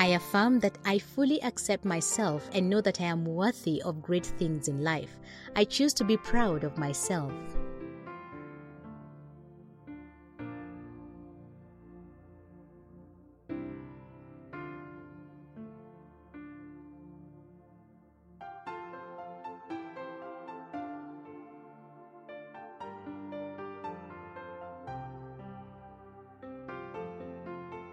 I affirm that I fully accept myself and know that I am worthy of great things in life. I choose to be proud of myself.